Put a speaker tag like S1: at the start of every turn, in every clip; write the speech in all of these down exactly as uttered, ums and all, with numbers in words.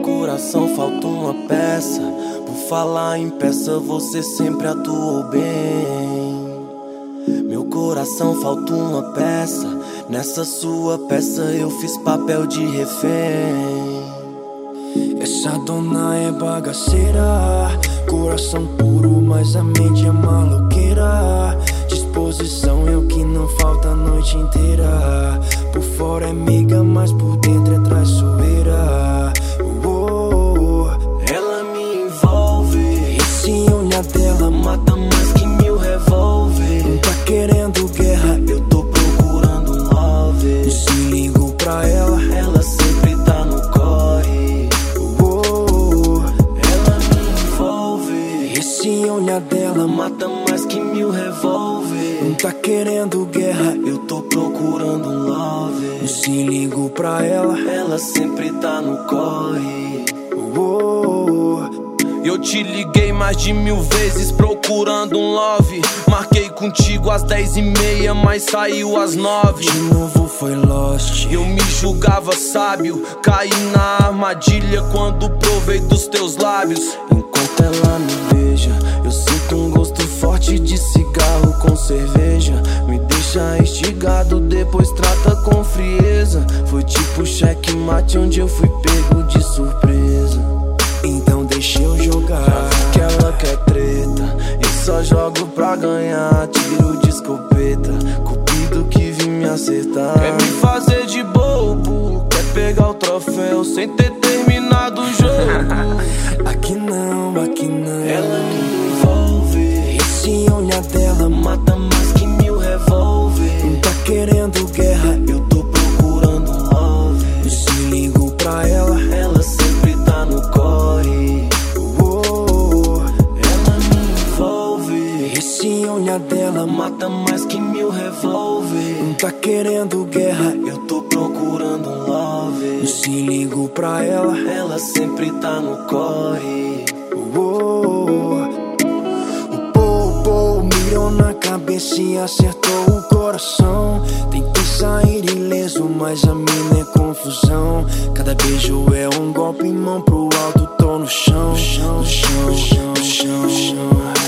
S1: coração falta uma peça. Por falar em peça, você sempre atuou bem. Meu coração falta uma peça. Nessa sua peça eu fiz papel de refém.
S2: Essa dona é bagaceira, coração puro, mas a mente é maloqueira. Disposição é o que não falta a noite inteira. Por fora é meiga, mas por dentro é traiçoeira. Oh, oh, oh.
S1: Ela me envolve,
S2: esse olhar dela
S1: mata mais que mil revólver.
S2: Não tá querendo guerra,
S1: eu tô procurando um love.
S2: Se ligo pra ela,
S1: ela sempre tá no corre.
S2: Oh, oh, oh.
S1: Ela me envolve,
S2: esse olhar dela
S1: mata mais que mil revólver.
S2: Não tá querendo guerra,
S1: eu tô procurando um love.
S2: Se ligo pra ela,
S1: ela sempre tá no corre.
S2: Oh, oh, oh.
S1: Eu te liguei mais de mil vezes procurando um love. Marquei contigo às dez e meia, mas saiu às nove.
S2: De novo foi lost.
S1: Eu me julgava sábio, caí na armadilha quando provei dos teus lábios. Enquanto ela me beija, eu sinto um gosto forte de cigarro com cerveja. Me deixa instigado, depois trata com frieza. Foi tipo checkmate onde eu fui pego de surpresa.
S2: Então deixa eu jogar,
S1: já vi que ela quer treta, eu só jogo pra ganhar. Tiro de escopeta, cupido que vim me acertar. Quer me fazer de bobo, quer pegar o troféu sem ter terminado o jogo.
S2: Aqui não, aqui não.
S1: Ela me envolve,
S2: esse olhar dela
S1: mata mais que mil revólver.
S2: Não tá querendo guerra,
S1: eu tô procurando um love.
S2: Se ligo pra ela,
S1: ela sempre tá no corre.
S2: Oh, oh, oh.
S1: Ela me envolve,
S2: esse olhar dela
S1: mata mais que mil revólver.
S2: Não tá querendo guerra,
S1: eu tô procurando um love.
S2: Se ligo pra ela,
S1: ela sempre tá no corre.
S2: Oh, oh, oh. O pou, pou mirou na cabeça e acertou o coração. Tentei sair ileso, mas a mina é confusão. Cada beijo é um golpe, mão pro alto, tô no chão, no chão, no chão, no chão, no chão, no chão.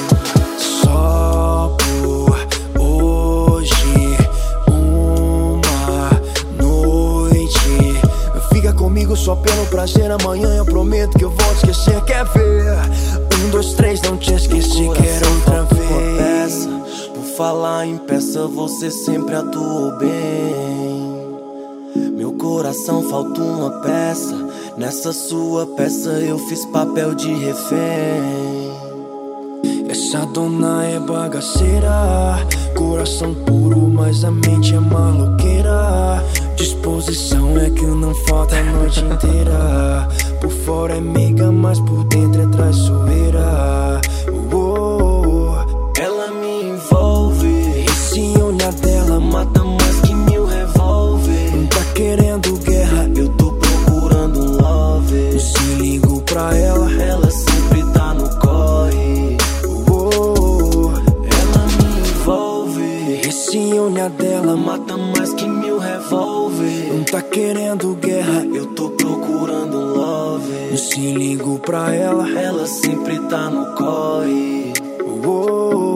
S2: Só por hoje, uma noite. Fica comigo só pelo prazer, amanhã eu prometo que eu vou te esquecer. Quer ver? Um, dois, três, não te esqueci, quero outra vez.
S1: Por falar em peça, você sempre atuou bem. Meu coração falta uma peça. Nessa sua peça eu fiz papel de refém.
S2: Essa dona é bagaceira, coração puro, mas a mente é maloqueira. Disposição é que não falta a noite inteira. Por fora é meiga, mas por dentro é traiçoeira. Oh, oh, oh.
S1: Ela me envolve,
S2: esse olhar dela
S1: mata mais que mil revólver.
S2: Não tá querendo guerra,
S1: eu tô procurando um love.
S2: Se ligo pra ela,
S1: ela sempre tá no corre.
S2: Oh, oh, oh.
S1: Ela me envolve,
S2: esse olhar dela
S1: mata mais que mil revólver.
S2: Não tá querendo guerra,
S1: eu tô procurando um love.
S2: Se ligo pra ela,
S1: ela sempre tá no corre.
S2: Oh, oh, oh.